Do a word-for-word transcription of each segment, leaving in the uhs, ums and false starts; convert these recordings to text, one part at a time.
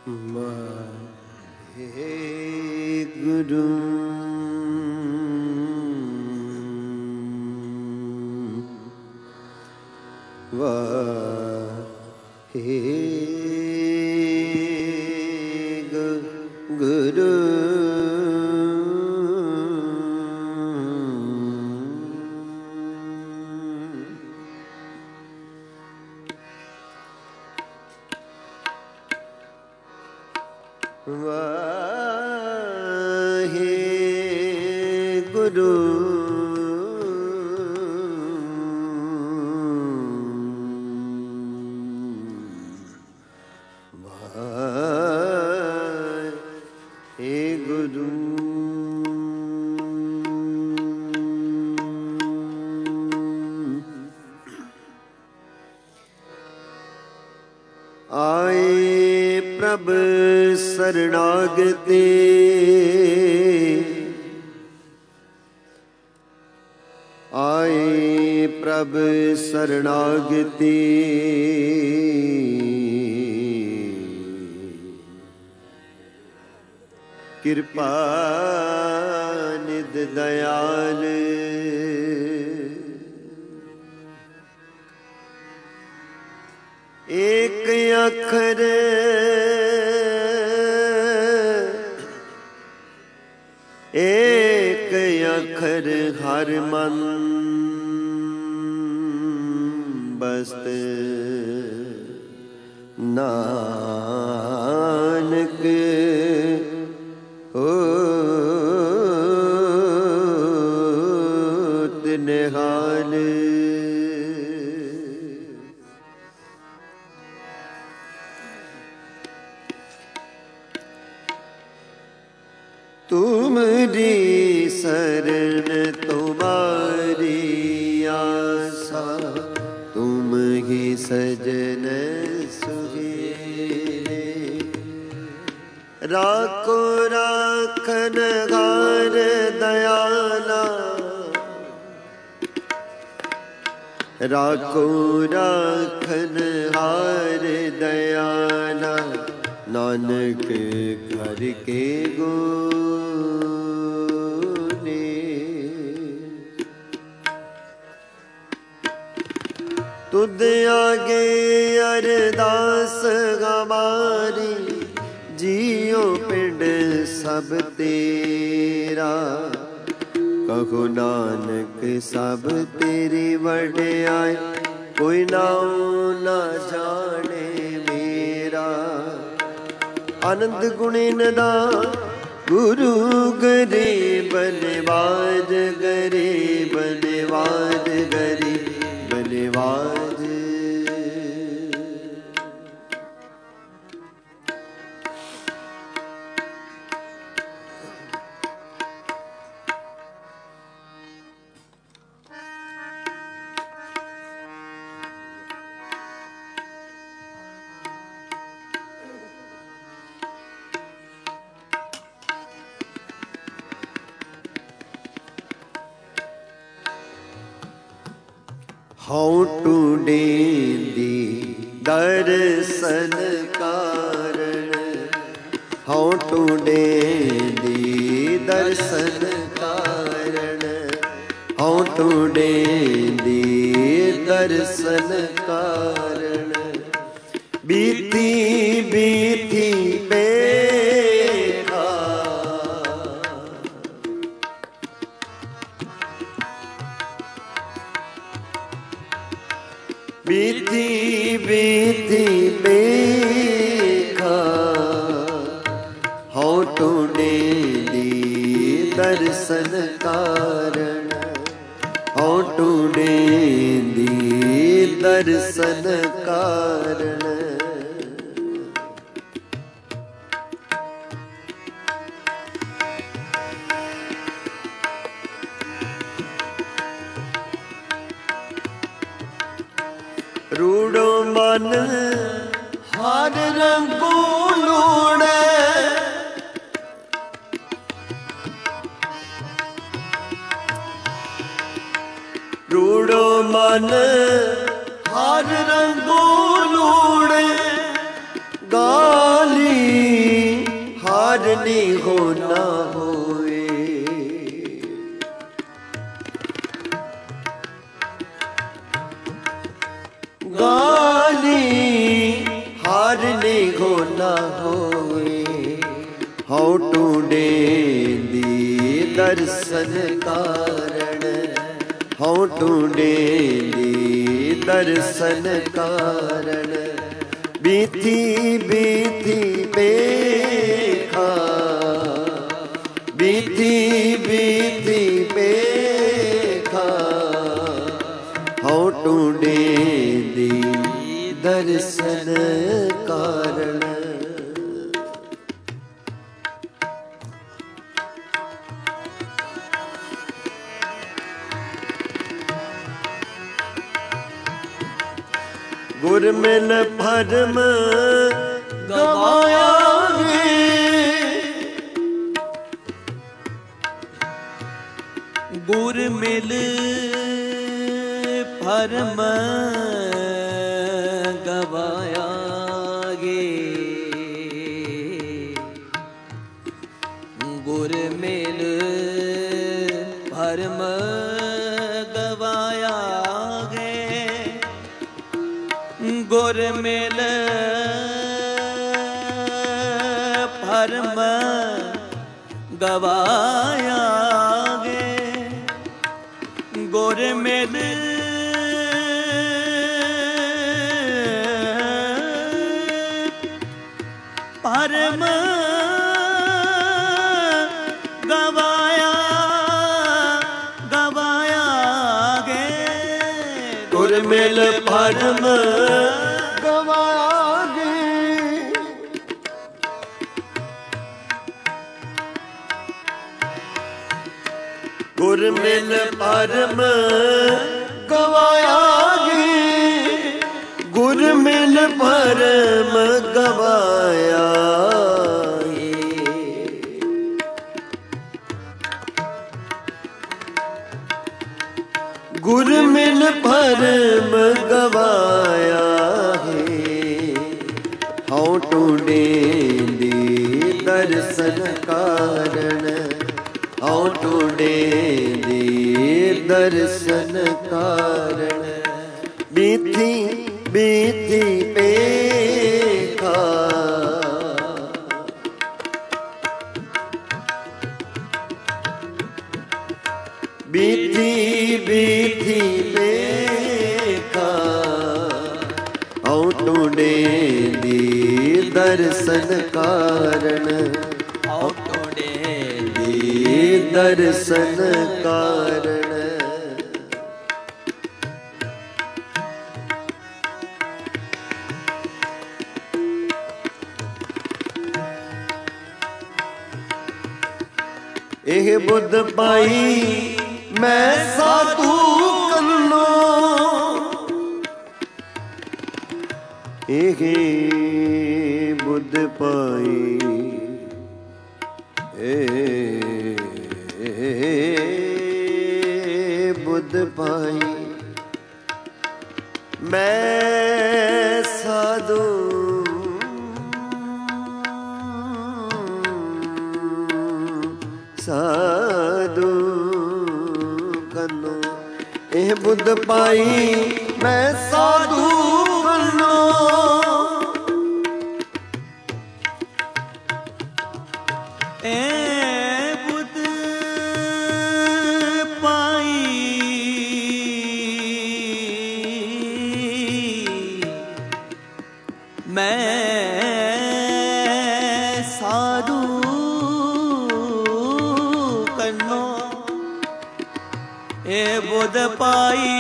ਵਾਹਿਗੁਰੂ ਵਾਹਿਗੁਰੂ ਵਾਹਿਗੁਰੂ ਵਾਹਿਗੁਰੂ ਆਏ ਪ੍ਰਭ ਸਰਣਾਗਤੇ ਆਏ ਪ੍ਰਭ ਸਰਣਾਗਤੇ ਕਿਰਪਾ ਨਿਧ ਦਇਆਲ ਏਕ ਅੱਖਰ ਏਕ ਅੱਖਰ ਹਰ ਮਨ ਬਸਤ ਨਾਨਕ ਹੋਤ ਨਿਹਾਲ तुमरी शरण तुम्हारी आशा तुम ही सजन सुहेरे राखो राखन हार दयाला राखो राखन हार दयाला नानक घर के गो तुद आगे अरदास हमारी जियो पिंड सब तेरा कहो नानक सब तेरी वड्याई कोई नाम ना जाने मेरा आनंद गुणिन दा गुरु गरीब निवाज गरीब निवाज गरीब निवाज हूँ टूंडेंदी दर्शन कारण हूँ टूंडेंदी दर्शन कारण हूँ टूंडेंदी दर्शन कारण बीती बीती बेखा बीती बीती बेखा हूँ टूंडेंदी दर्शन कारण हूँ टूंडेंदी दर्शन कारण रूड़ो मन हर रंगो लूड़े रूड़ो मन हर रंगो लूड़े गाली नहीं होना होए। गाली हार नहीं होना होए। हाउ टूडे दी दर्शन कारण, हाउ टूडे दी दर्शन कारण, बीती बीती पेखा, बीती बीती पेखा, हाउ टूडे दी दर्शन कारण। गुर मिल भरम गवाया गे, गुर मिल भरम गवाया गे, गुर मिल भरम गवाया गे, गुर मिल भरम गवाया गे, गुर मिल भरम गवाया गवाया गे, गुर मिल भरम गवाया गे, गुर मिल भरम गवाया गे, गुर मिल भरम गवाया गे। गुर मिल भरम गवाया है, हाउ टूडे दी दर्शन कारण, हाउ टूडे दी दर्शन कारण, बीती बीती पेखा, बीती बीती पेखा, हाउ टूडे दी दर्शन कारण, हाउ टूडे दी दर्शन कारण। एह बुद्ध पाई मैं साधु कन्नो, एह बुद्ध पाई ए बुद्ध पाई मैं साधु साधु कन्नो, एह बुद्ध पाई मैं साधु कन्नो, ए बुद्ध पाई मैं साधु कन्नो, ए बुद्ध पाई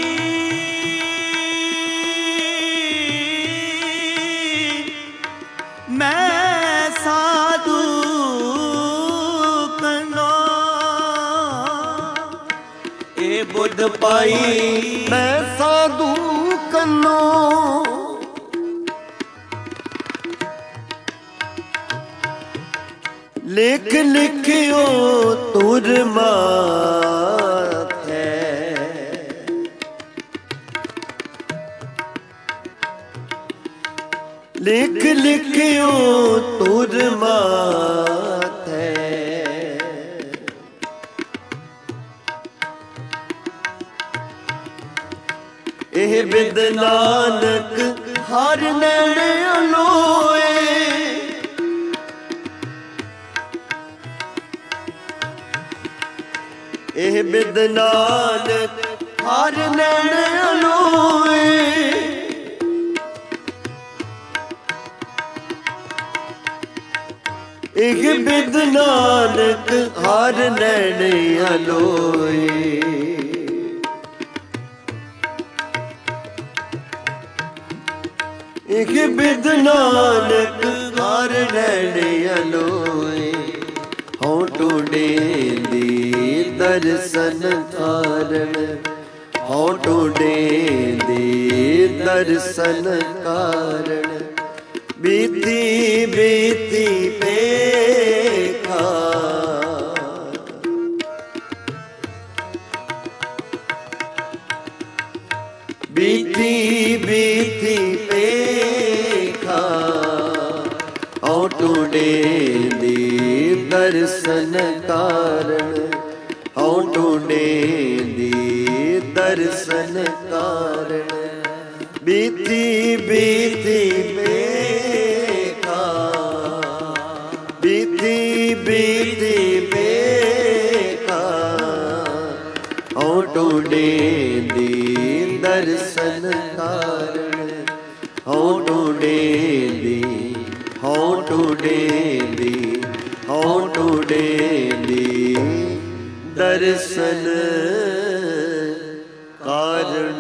मैं साधु कन्नो, ए बुद्ध पाई मैं साधु कन्नो, लिख लिखियो तुर माथे, लिख लिखियो तुर माथे एह बिद नानक हर नैण अलोए एह बिद नानक हर नैण अलोए एह बिद नानक हर नैण अलोए एह बिद नानक हर नैण अलोए हों टूडे दी दर्शन कारण हों टूडे दी दर्शन कारण बीती बीती पेखा बीती बीती पेखा हों टूडे दी दर्शन कारण हों टूडे दी दर्शन कारण बीती बीती पेखा बीती बीती पेखा हों टूडे दी दर्शन कारण हों टूडे दी हों टूडे दी हों टूडे दी दर्शन कारण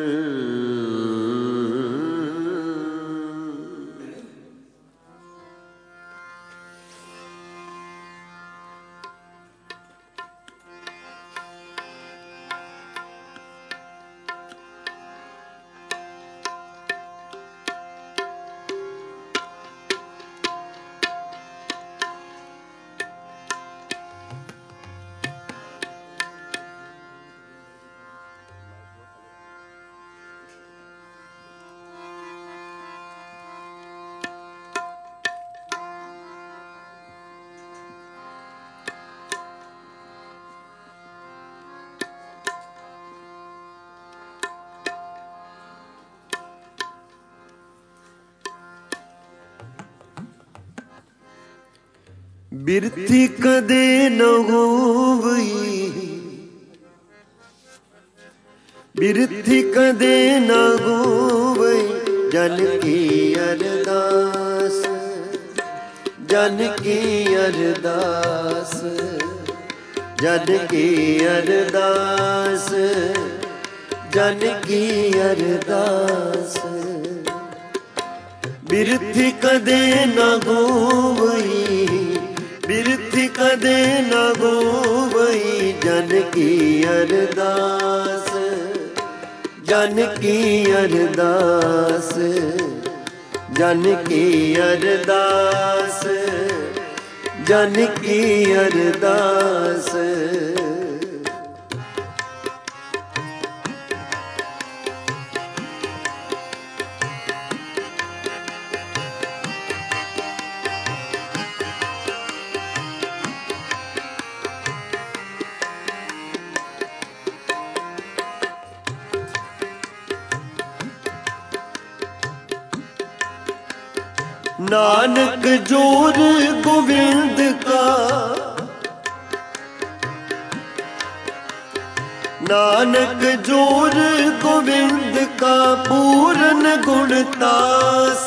बिरथी कदे न होवई बिरथी कदे न होवई जन की अरदास जन की अरदास जन की अरदास जन की अरदास बिरथी कदे न होवई बिरथी कदे न होवई जन की अरदास जन की अरदास जन की अरदास जन की अरदास नानक जोर गोविंद का नानक जोर गोविंद का पूरन गुणतास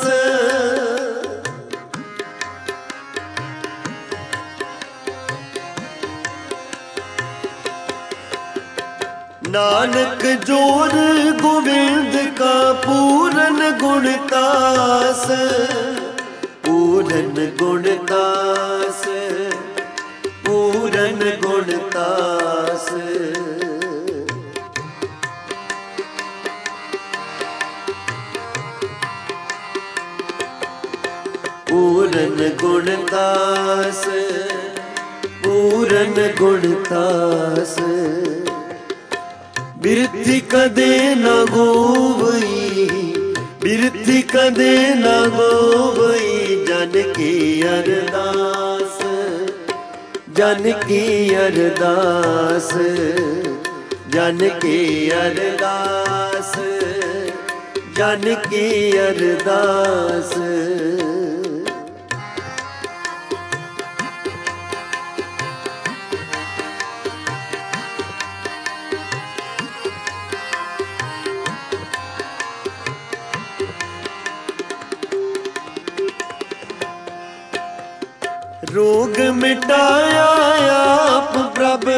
नानक जोर गोविंद का पूरन गुणतास पूरन गुणतास पूरन गुणतास पूरन गुणतास पूरन गुणतास बिरथी कदे न होवई बिरथी कदे न होवई जन की अरदास, जन की अरदास, जन की अरदास, जन की अरदास। रोग मिटाया आप प्रभ,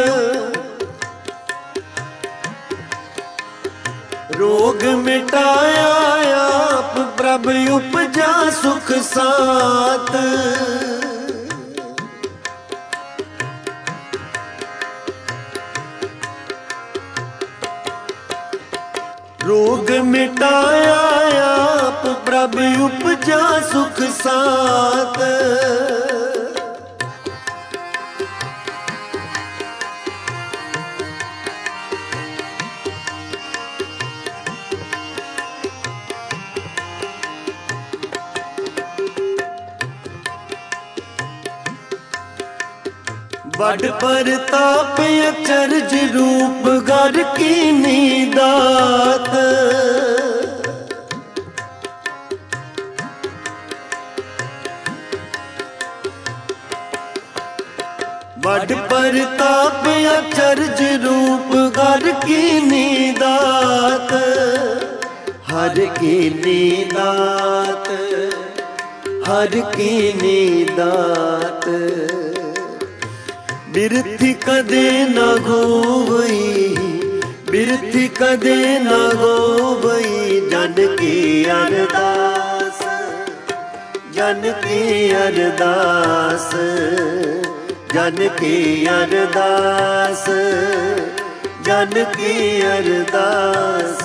रोग मिटाया आप प्रभ उपजा सुख सात। रोग मिटाया आप प्रभ उपजा सुख सात। बड़ परताप अचरज रूप घर की नीदात। बड़ परताप अचरज रूप घर की नीदात। हर की नीदात, हर की नीदात। बिरथी कदे न होवई, बिरथी कदे न होवई जन की अरदास, जन की अरदास, जन की अरदास, जन की अरदास।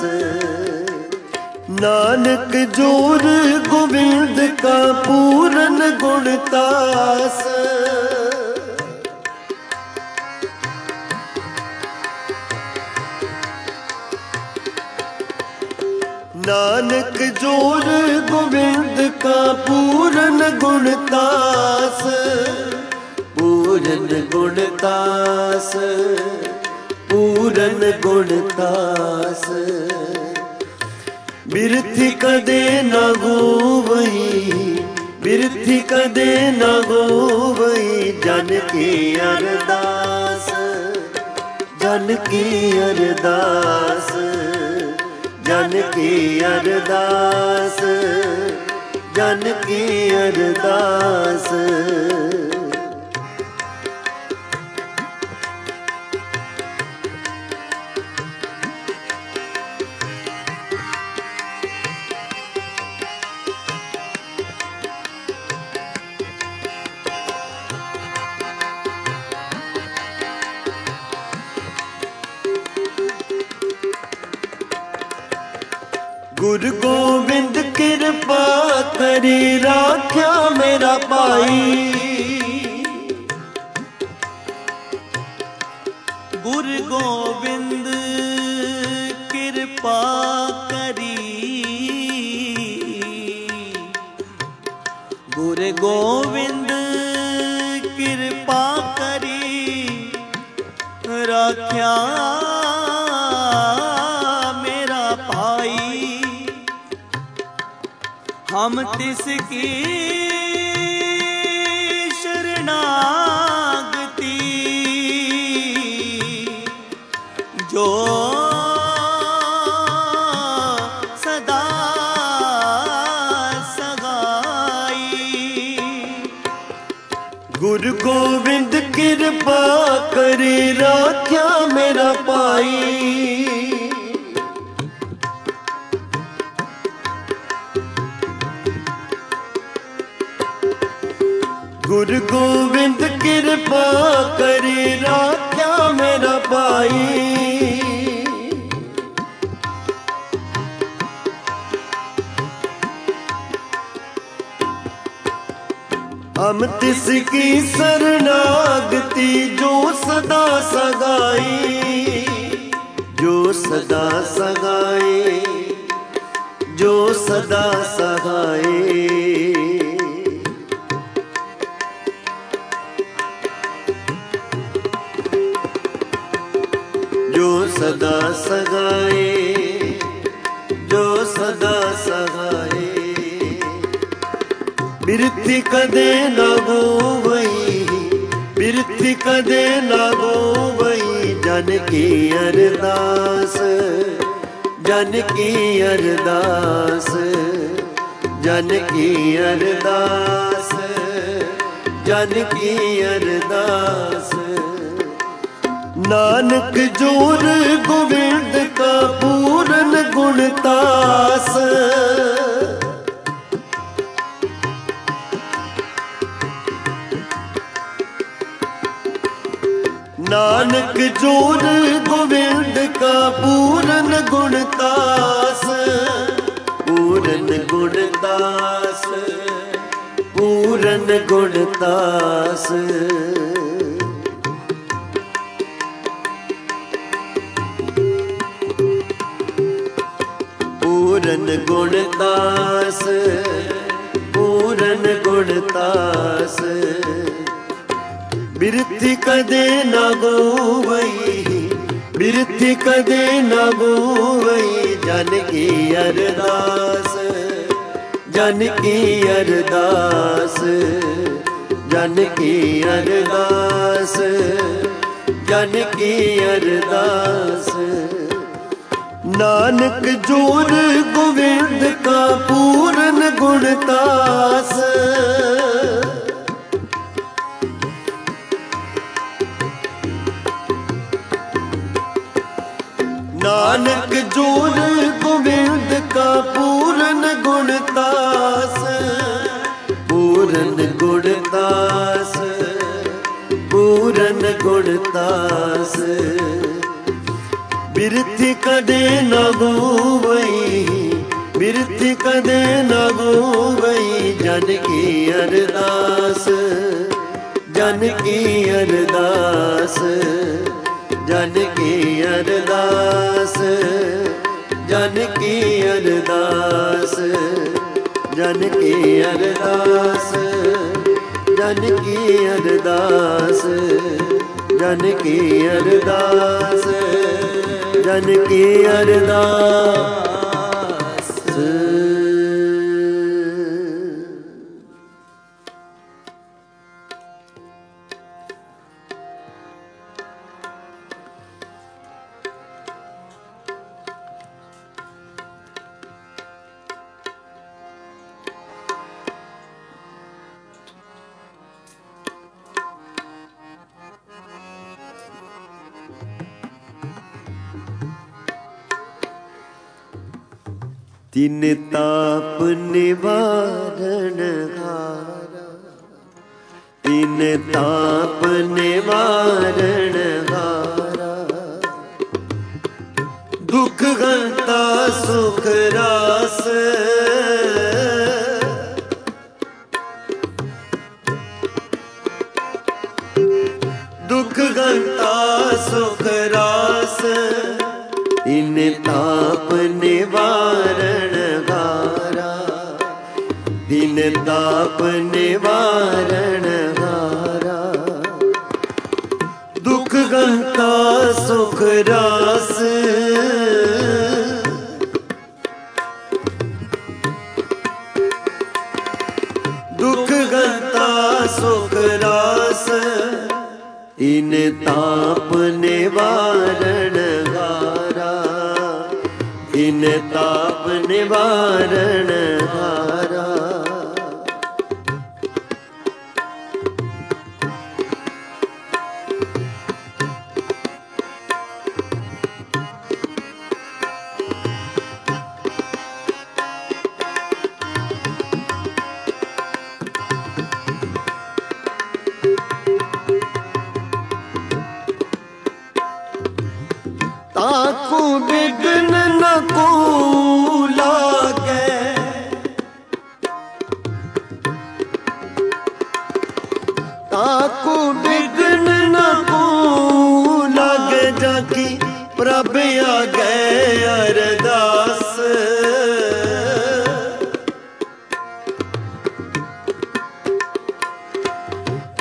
नानक जोर गोविंद का पूरन गुणतास। नानक जोर गोविंद का पूरन गुणतास, पूरन गुणतास, पूरन गुणतास। बिरथी कदे न होवई, बिरथी कदे न होवई जन की अरदास, जन की अरदास, जन की अरदास, जन की अरदास। गुरु गोविंद कृपा करी राख्या मेरा पाई। गुरु गोविंद कृपा करी, गुरु गोविंद कृपा करी राख्या मेरा पाई। हम तिसकी शरणागति जो सदा सगाई। गुरु गोविंद कृपा करे राख्या मेरा पाई। गुरु गोविंद कृपा करे राख्या मेरा पाई। हम तिसकी शरणागति जो सदा सगाई, जो सदा सगाई, जो सदा सहाए। जो सदा सहाए, जो सदा सहाए। बिरथी कदे न गोवई, बिरथी कदे न गोवई। जन की अरदास, जन की अरदास, जन की अरदास, जन की अरदास। नानक जोर गोविंद का पूरन गुणतास। नानक जोर गोविंद का पूरन गुणतास। पूरन गुणतास, पूरन गुणतास। पूरन गुणतास, पूरन गुणतास। बिरथी कदे न गोवई, बिरथी कदे न गोवई। जन की अरदास, जन की अरदास, जन की अरदास, जन की अरदास। नानक जोर गोविंद का पूरन गुणतास। नानक जोर गोविंद का पूरन गुणतास। पूरन गुणतास, पूरन गुणतास। बिरथी कदे न गोवई, बिरथी कदे न गोवई। जन की अरदास, जन की अरदास, जन की अरदास, जन की अरदास, जन की अरदास, जन की अरदास, जन की अरदास, जन की अरदास। तिन ताप निवारण हारा, तिन ताप निवारण हारा। दुख हरता सुख रास, दुख हरता सुख रास। तिन ताप निवारण हारा, तिन ताप निवारण हारा। दुख हरता सुख रास, दुख हरता सुख रास। तिन ताप निवारण हारा, तिन ताप निवारण हारा। ताकू बिघ्न न को लागे, ताकू बिघ्न न को लागे। जाकी प्रभ आ गए अरदास,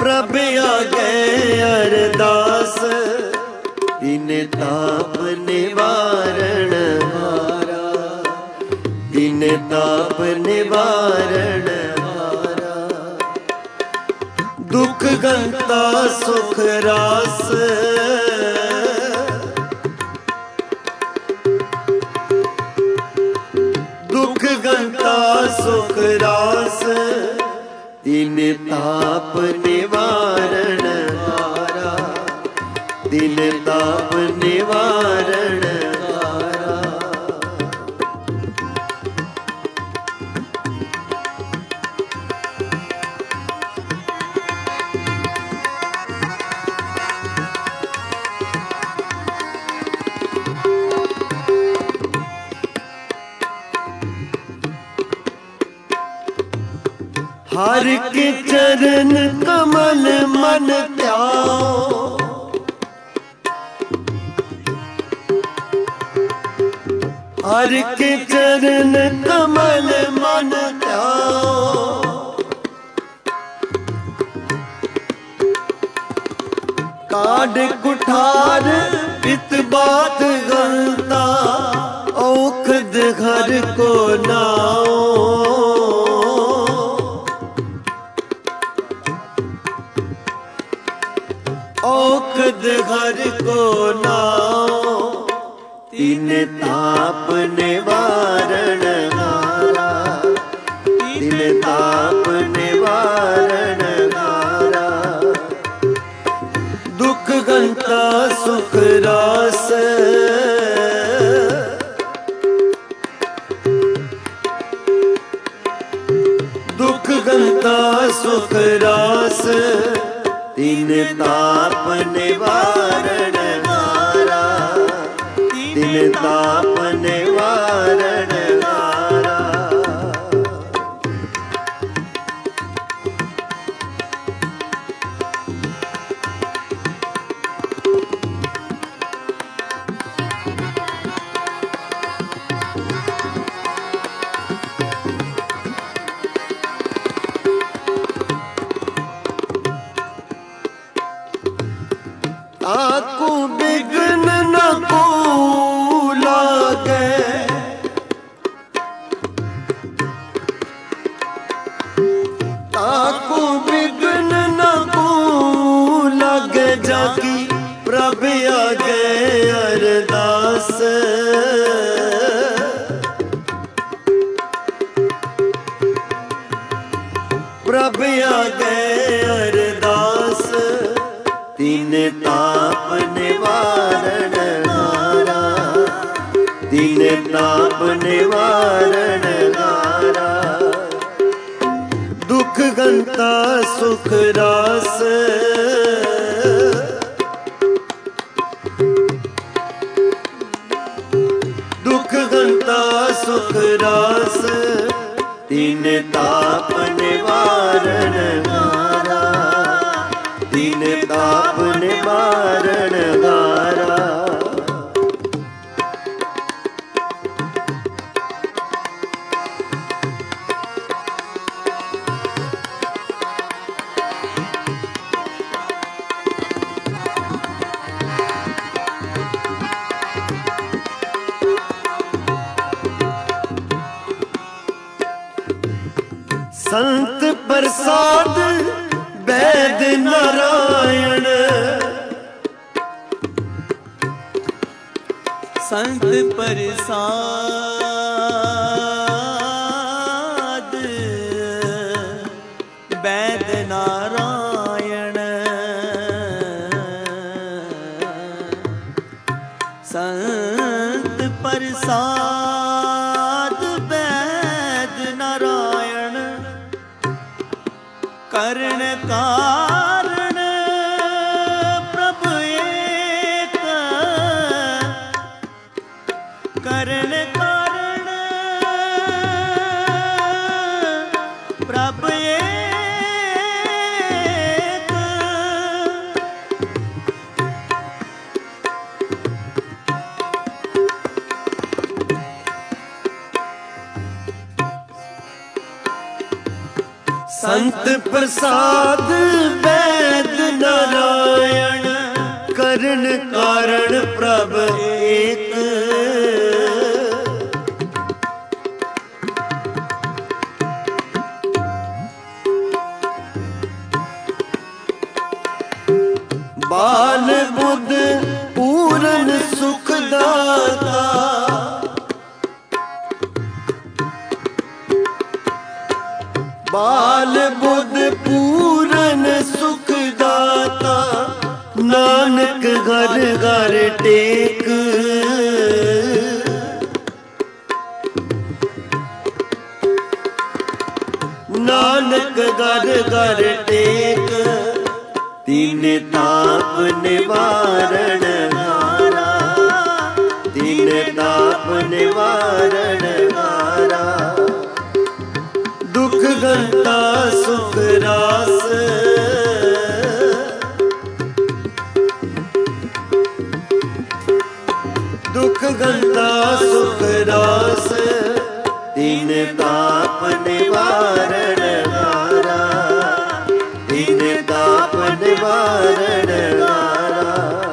प्रभ आगे अरदास दीन ताप निवारण हारा, दीन ताप निवारण हारा, दुख गंता सुख रास, दुख गंता सुख रास, दीन ताप निवारण हारा, दीन ताप निवारण हारा। हर के चरण कमल मन ध्याओ, हर के चरण कमल मन ध्याओ, काढ़ कुठार पित बात गलता, औखद घर को नाओ, औखद घर को नाओ, तीन ताप निवारण हारा, तीन ताप निवारण हारा, दुख गंता सुख रास, दुख गंता सुख रास, तीन ताप निवारण हारा, तीन ताप निवारण हारा। ताकू बिघ्न न को लागे, ताकू बिघ्न न को लागे, जाकी प्रभ आगे अरदास, प्रभ आगे अरदास, तीन ताप निवारण हारा, तीन ताप निवारण हारा, दुख गंता सुख रास, दुख गंता सुख रास, तीन ताप निवारण हारा, तीन ताप निवारण हारा। संत प्रसाद वैद नारायण, संत प्रसाद वैद नारायण, संत प्रसाद वैद नारायण, कर्ण कारण प्रभु एक, कर्ण कारण प्रभु एक, संत प्रसाद वैद नारायण करण कारण प्रभ एक। बाल बुद्ध पूरन सुख दाता, बाल बुद्ध पूरन सुख दाता, नानक घर घर टेक। नानक घर घर टेक, तीन ताप निवारण हारा, तीन ताप निवारण हारा। दुख गंता सुख रास, दुख गंता सुख रास, तीन ताप निवारण हारा, तीन ताप निवारण हारा।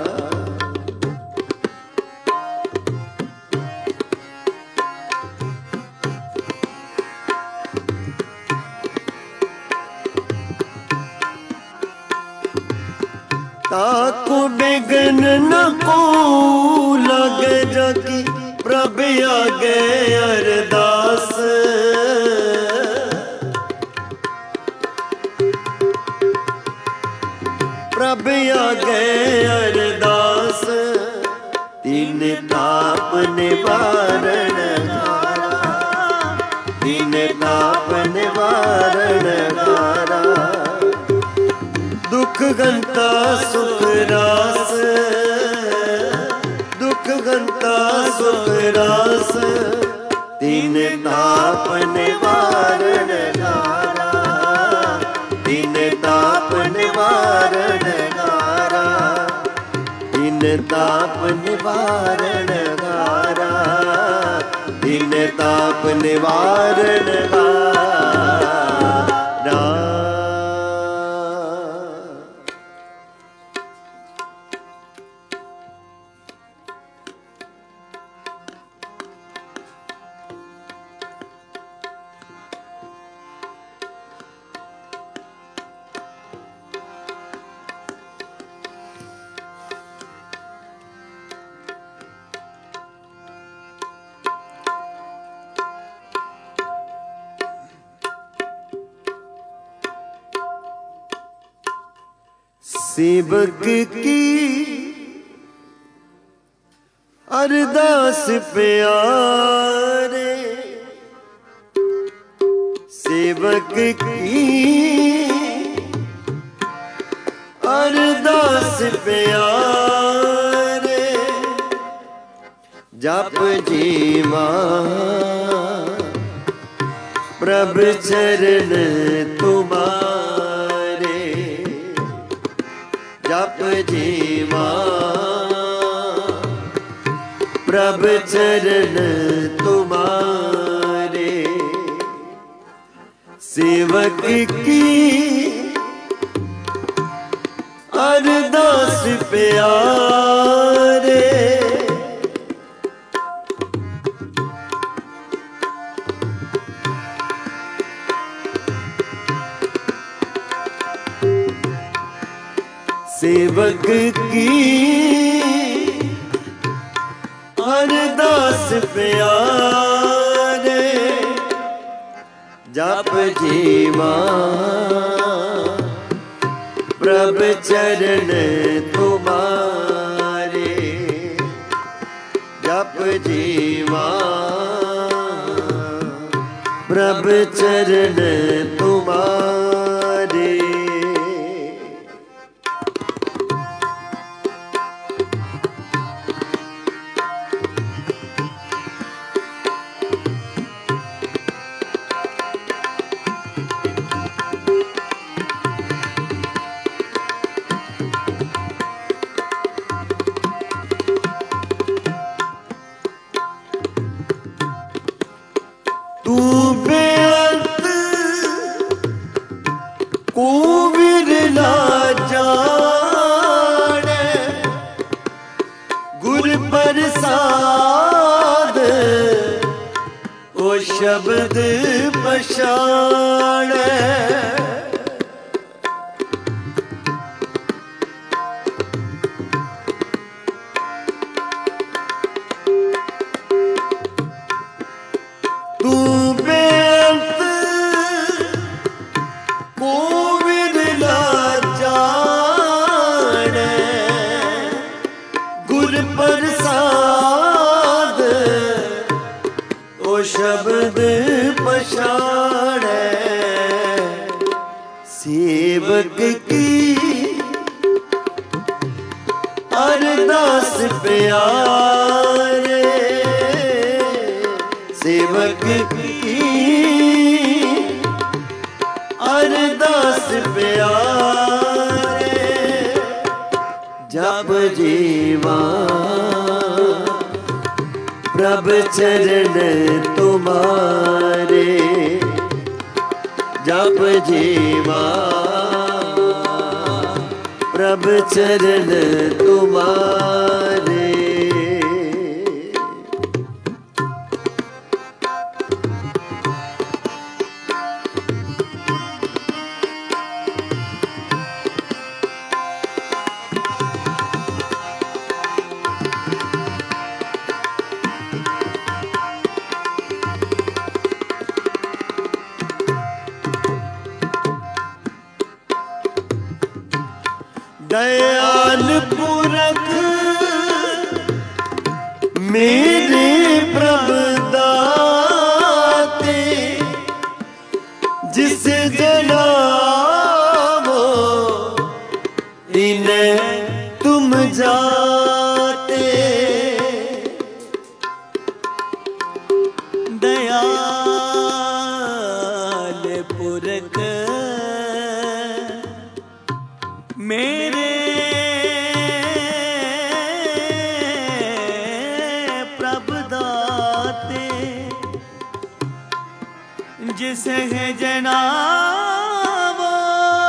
ताको बिघन न को लगे जाकी, प्रभ आगे अरदास। प्रभ आगे अरदास, तीन ताप निवारण हारा, तीन ताप निवारण हारा। दुख गंता सुख रास, दुख गंता सुख रास, तीन ताप निवारण हारा, तीन ताप निवारण हारा, तीन ताप निवारण हारा, तीन ताप निवारण हारा। सेवक की अरदास प्यारे, सेवक की अरदास प्यारे। जप जीवा प्रभ चरण तुम्हारे, जप जीवा प्रभ चरण तुम्हारे। सेवक की अरदास प्यारे, सेवक की अरदास प्यारे। जप जीवा प्रभ चरण तुम्हारे, जप जीवा प्रभ चरण तुम्हारे। तू बेअंत को विरला जाने गुर प्रसाद ओ शब्द पछाणे। तू बेअंत को विरला जाने गुर प्रसाद ओ शब्द पछाणे। सेवक की अरदास प्यारे सेवक की अरदास प्यारे जप जीवा प्रभ चरण तुम्हारे जप जीवा प्रभ चरण तुम्हारे। दयाल पुरख मेरे प्रभ दाते जिस जनावो इन्हें तुम जाते। दयाल पुरख मेरे प्रभ दाते जिस है जनावो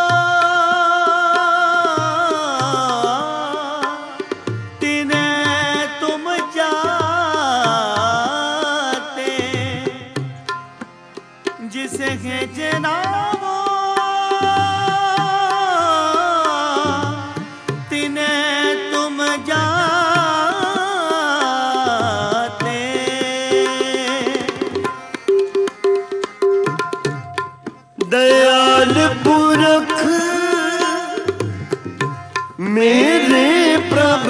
तिन्हें तुम जाते। जिस है जनावो तुम जाते। दयाल पुरख मेरे प्रभ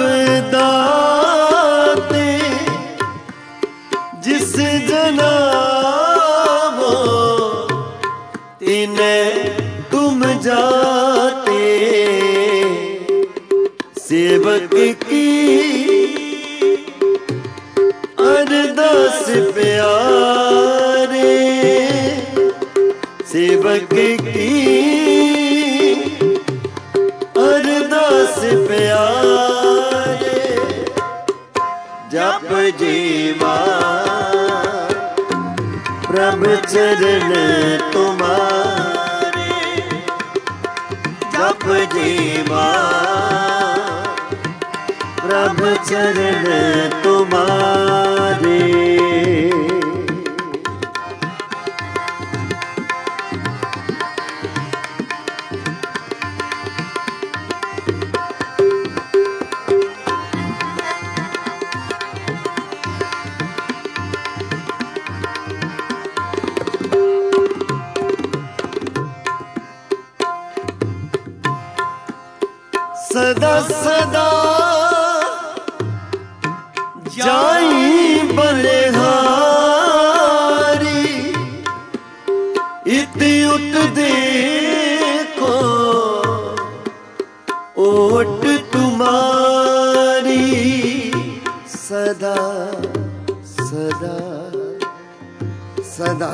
दाते जिस जनावो तिन्हें तुम जाते। सेवक की अरदास प्यारे सेवक की अरदास प्यारे जप जीवा प्रभ चरण तुम्हारे जप जीवा प्रभ चरण तुम्हारे। सदा सदा जाई बलिहारी इत उत देखो ओट तुम्हारी। सदा सदा सदा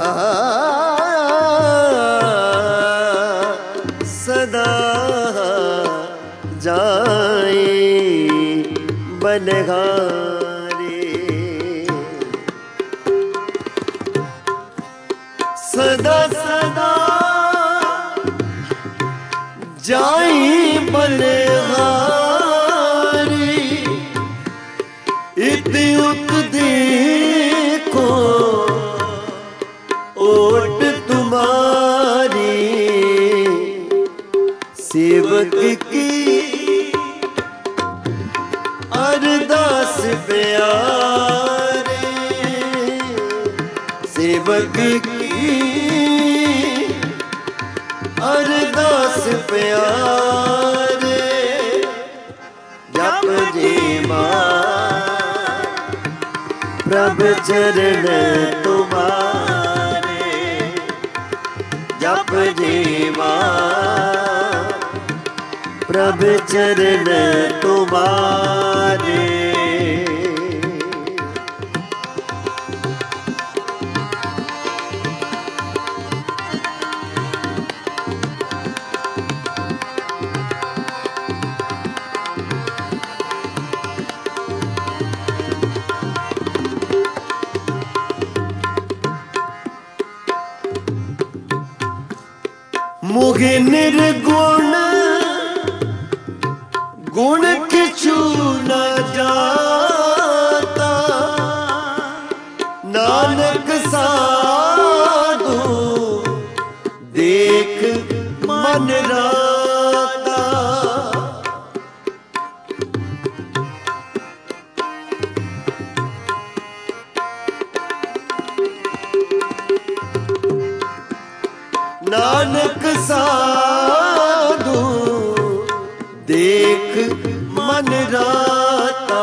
सदा जाए बलिहारी सदा सदा जाई बलिहारी इत उत देखो ओट तुम्हारी सेवक की अरदास प्यारे सेवक की अरदास प्यारे जप जी प्रभु चरण तुम्हारे जप जीवा प्रभु चरण तुम्हारे मुझे निर्गुण गुण किछु न जाता नानक साधु देख मन राता नानक साधु देख मन राता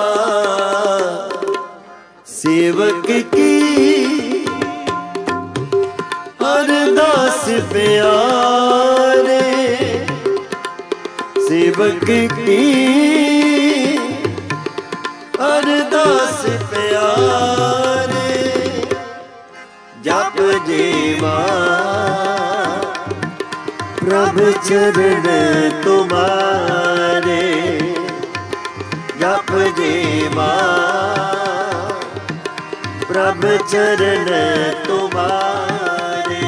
सेवक की अरदास प्यारे सेवक की अरदास प्यारे जप जीवा प्रभु चरण तुम्हारे जप जीवा प्रभु चरण तुम्हारे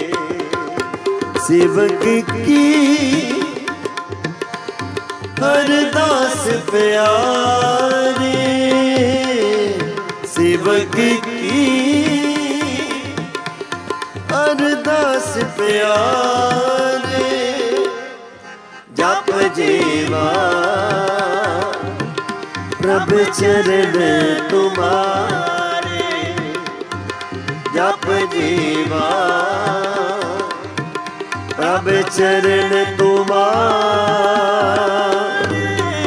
सेवक की अरदास प्यारे सेवक की अरदास प्यारे जप जीवा प्रभु चरण तुम्हारे जप जीवा प्रभु चरण तुम्हारे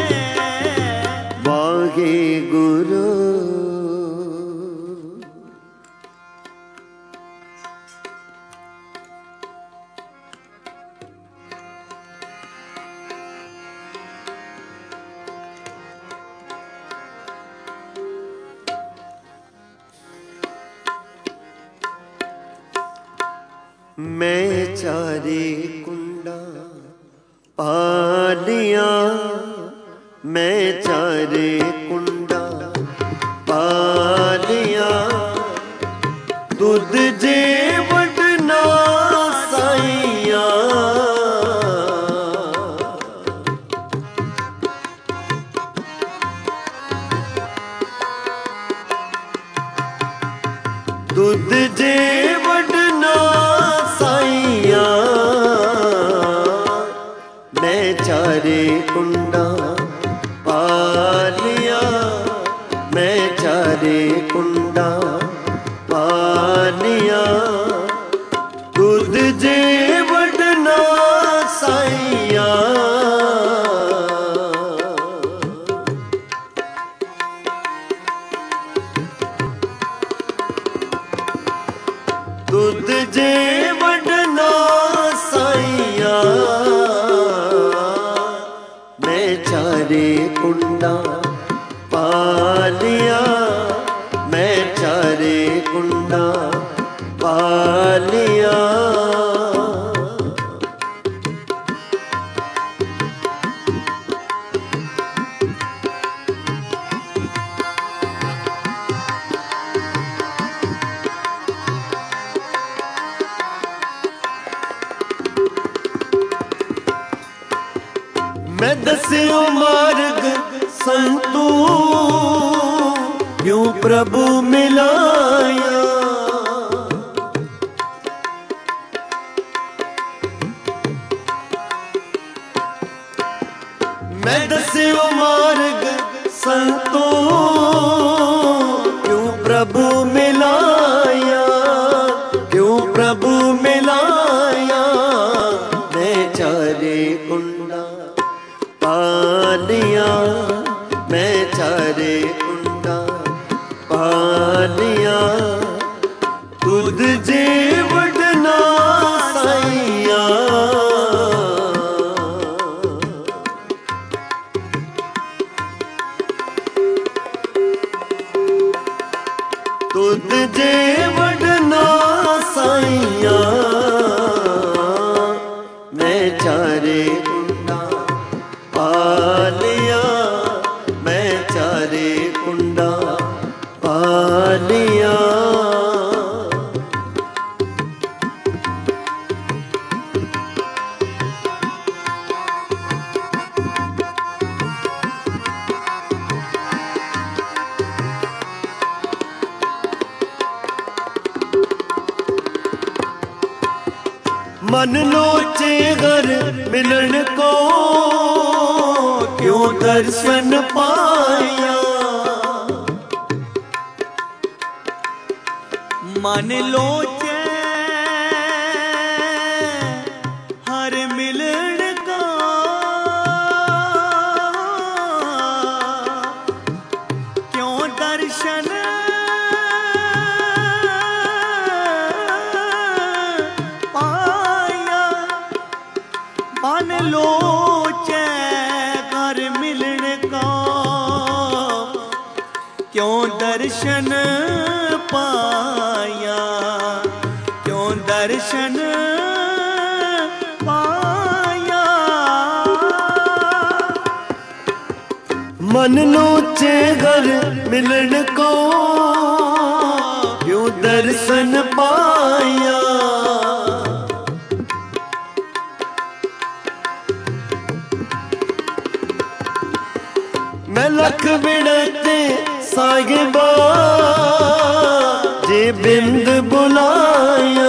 वाहे गुरु मैं चारे कुंडा पालिया मैं चारे कुंडा पालिया दूध जे वडना साइया दूध जे वडना साइया मैं चारे कुंडा पालिया मैं चारे कुंडा पालिया दूध जे वडना साइया दूध जे वडना साइया मैं चारे कुंडा पालिया मैं चारे कुंडा पालिया मैं दस्यो मार्ग संतू क्यों प्रभु मिलाया। मैं दस्यो मार्ग संतू क्यों प्रभु मिलाया, क्यों प्रभु मिलाया। मैं चारे कुंडा पालिया, मैं चारे कुंडा पालिया। तुझ जे वडना साइया, तुझ जे वडना साइया। मैं चारे कुंडा पालिया, मैं चारे कुंडा पालिया। मन लोचे घर मिलन को क्यों दर्शन पाया। मन लोचे हर मिलन का क्यों दर्शन पाया। मन लोचे घर मिलन का क्यों दर्शन पाया, क्यों दर्शन पाया। मन लोचे घर मिलन को क्यों दर्शन पाया। मैं लख बिड़ते साहिबा जे बिंद बुलाया।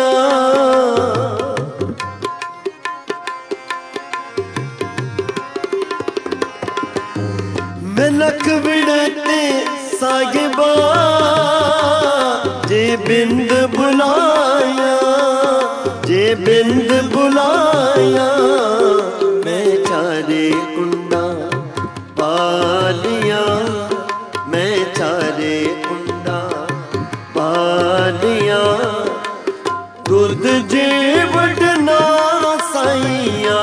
मैं लख बिड़ते साहिबा जे बिंद बुलाया, जे बिंद बुलाया। मैं चारे कुंडा पालिया, मैं चारे कुंडा पालिया। दूध जे वडना साइया,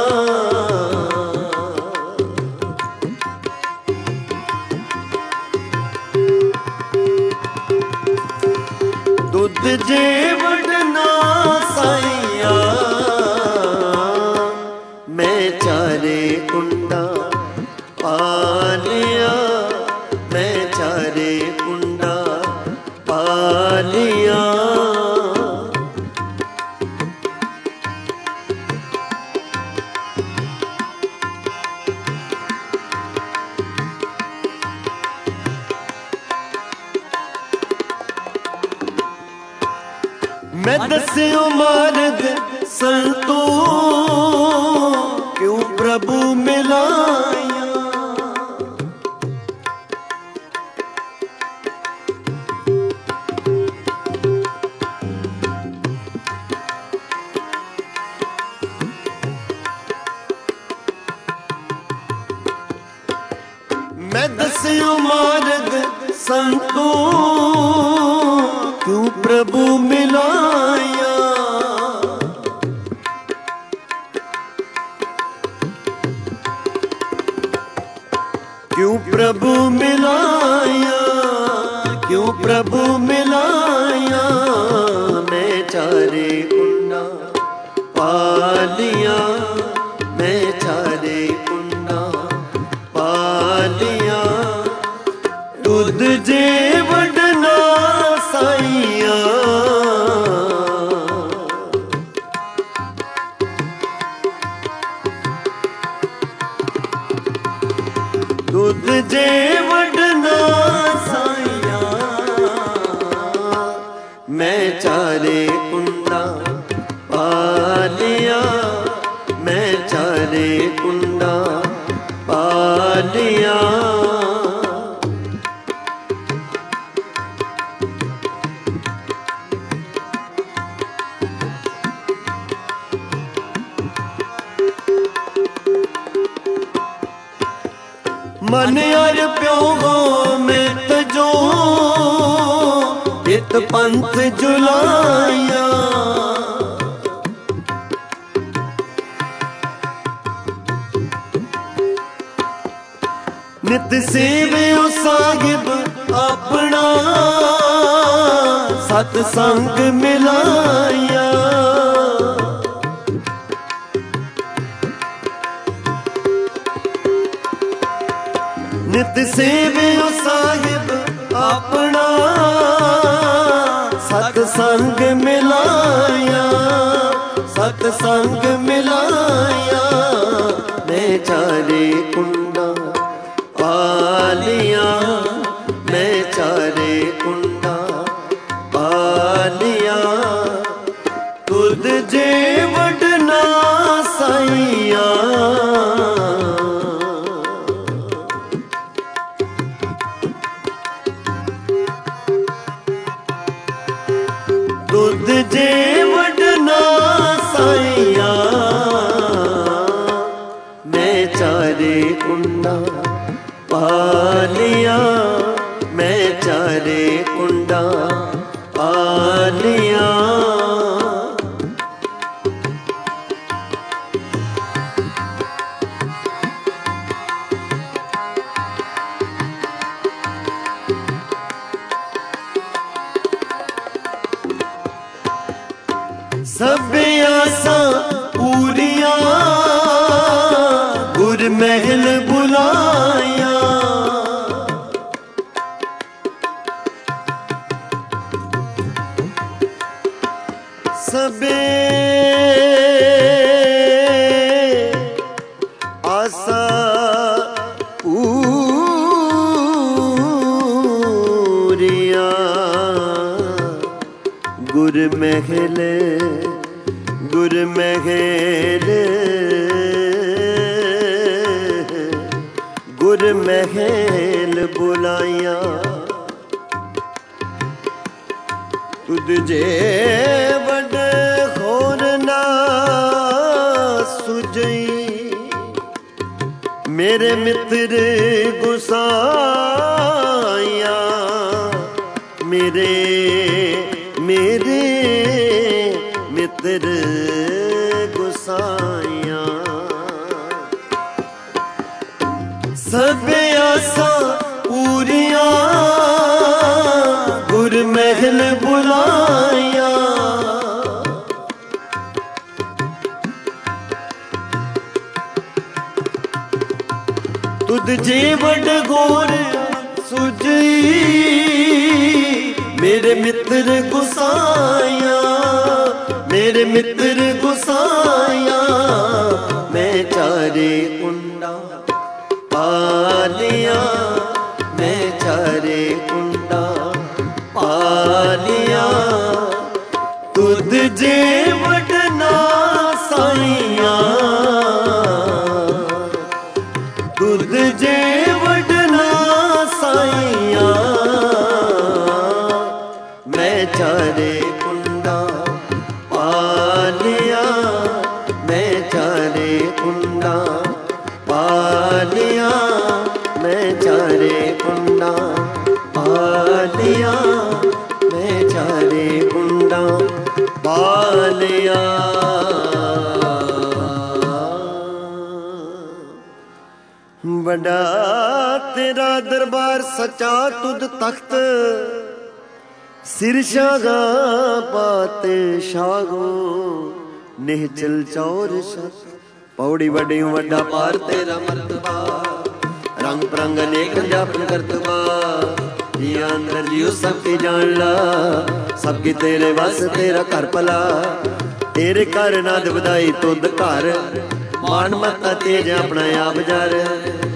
दूध जे वडना साइया। मैं चारे कुंडा पालिया, मैं चारे कुंडा पालिया। मैं दस्यो मार्ग संतू क्यों प्रभु मिलाया। मैं दस्यो मार्ग संतू क्यों प्रभु मिलाया। क्यों प्रभु मिलाया, क्यों प्रभु मिलाया। मैं चारे कुंडा पालिया, मैं चारे कुंडा पालिया। दूध जे वडना साइया, ਦੁੱਧ ਜੇ ਵਡਨਾ ਸਾਈਆਂ ਮੈਂ ਚਾਰੇ ਕੁੰਡਾ ਪਾਲਿਆ ਮੈਂ ਚਾਰੇ ਕੁੰਡਾ ਪਾਲਿਆ मन अर प्यो हो मित जो इत पंथ जुलाया नित सेवे साहिब अपना सतसंग मिलाया नित सेवे साहिब अपना सतसंग मिलाया सतसंग मिलाया मैं चारे कुंडा पालिया मैं चारे कुंडा पालिया तुद जे वडना साइया दुध जे वडना साइया मैं चारे कुंडा पालिया मैं चारे कुंडा पालिया सब आसा पूरिया गुर महल बुलाया सबे आसा पूरिया गुर महल गुर महल गुर महल बुलाया तुद जे वड होर ना सुजई मेरे मित्र गुसाया मेरे मेरे मित्र गुसाया सब आसा पूरिया गुर महल बुलाया तुद जे वड गोर सुजई मेरे मित्र गुसाया मेरे मित्र गुसाया मैं चारे कुंडा पालिया मैं चारे कुंडा पालिया तुद जे वडना साइया तुद जे वडना साइया मैं चारे कुंडा पालिया मैं चारे कुंडा पालिया मैं चारे कुंडा पालिया मैं चारे कुंडा पालिया बड़ा तेरा दरबार सचा तुद तख्त सिर शागा पाते शागो निहचल चौर सत पौड़ी वडी वड्डा पार तेरा मर्तबा रंग परंग अनेक जापन करतबा जी अंदर जियो सबकी जान ला सबकी तेरे बस तेरा घर भला तेरे घर नाद बधाई तुद घर मान मता तेज अपना आप जर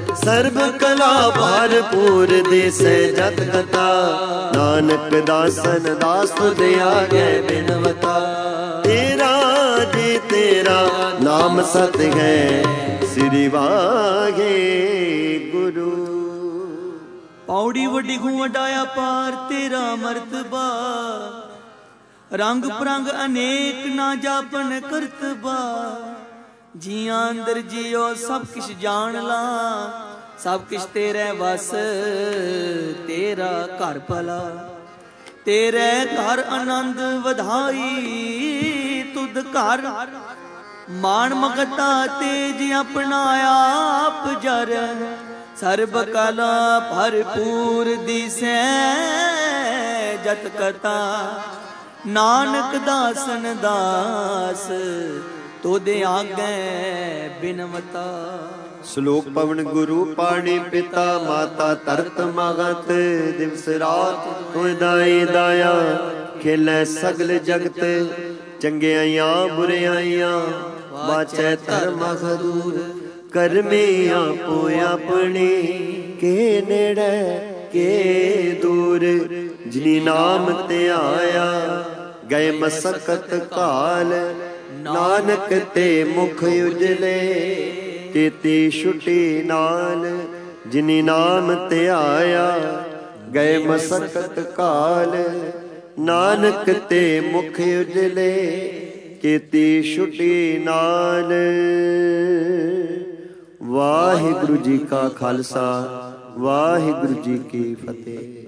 ਸਰਬ ਕਲਾ ਭਰਪੂਰ ਦੇਸੈ ਜਤ ਕਥਾ ਨਾਨਕ ਦਾਸਨ ਦਾਸ ਤੁਧ ਆਗੇ ਬਿਨਵਤਾ ਤੇਰਾ ਜੀ ਤੇਰਾ ਨਾਮ ਸਤ ਹੈ ਸ੍ਰੀ ਵਾਗੇ ਗੁਰੂ ਪੌੜੀ ਵੱਡੀ ਖੂਹ ਵਡਾਇਆ ਪਾਰ ਤੇਰਾ ਮਰਤਬਾ ਰੰਗ ਪ੍ਰੰਗ ਅਨੇਕ ਨਾ ਜਾਪਨ ਕਰਤਬਾ ਜੀਆਂ ਅੰਦਰ ਜੀਓ ਸਭ ਕਿਛ ਜਾਣ ਲਾ ਸਭ ਕਿਛ ਤੇਰੇ ਵਸ ਤੇਰਾ ਘਰ ਭਲਾ ਤੇਰੇ ਘਰ ਆਨੰਦ ਵਧਾਈ ਤੁਧ ਘਰ ਮਾਣ ਮਗਤਾ ਤੇਜ ਆਪਣਾ ਆਪ ਜਰ ਸਰਬ ਕਲਾ ਭਰਪੂਰ ਦਿਸੈ ਜਤ ਕਥਾ ਨਾਨਕ ਦਾਸਨ ਦਾਸ ਤੋਦੇ ਆਗੇ ਬਿਨਵਤਾ ਸ਼ਲੋਕ ਪਵਨ ਗੁਰੂ ਪਾਣੀ ਪਿਤਾ ਮਾਤਾ ਤਰਤ ਮਗਤ ਦਿਵਸ ਰਾਤ ਤੁਝ ਦਾਈ ਦਾਇਆ ਖੇਲੇ ਸਗਲ ਜਗਤ ਚੰਗਿਆਈਆਂ ਬੁਰਿਆਈਆਂ ਵਾਚੈ ਧਰਮ ਖਦੂਰ ਕਰਮੀ ਆਪੋ ਆਪਣੀ ਕੇ ਨੇੜੇ ਕੇ ਦੂਰ ਜਿਨੀ ਨਾਮ ਧਿਆਇਆ ਗਏ ਮਸਕਤ ਕਾਲ ਨਾਨਕ ਤੇ ਮੁਖ ਉਜਲੇ ਕੀਤੀ ਛੁਟੀ ਨਾਲ ਜਿਨੀ ਨਾਮ ਧਿਆਇਆ ਗਏ ਮਸਕਤ ਕਾਲ ਨਾਨਕ ਤੇ ਮੁਖ ਉਜਲੇ ਕੀਤੀ ਛੁਟੀ ਨਾਲ ਵਾਹਿਗੁਰੂ ਜੀ ਕਾ ਖਾਲਸਾ ਵਾਹਿਗੁਰੂ ਜੀ ਕੀ ਫਤਿਹ।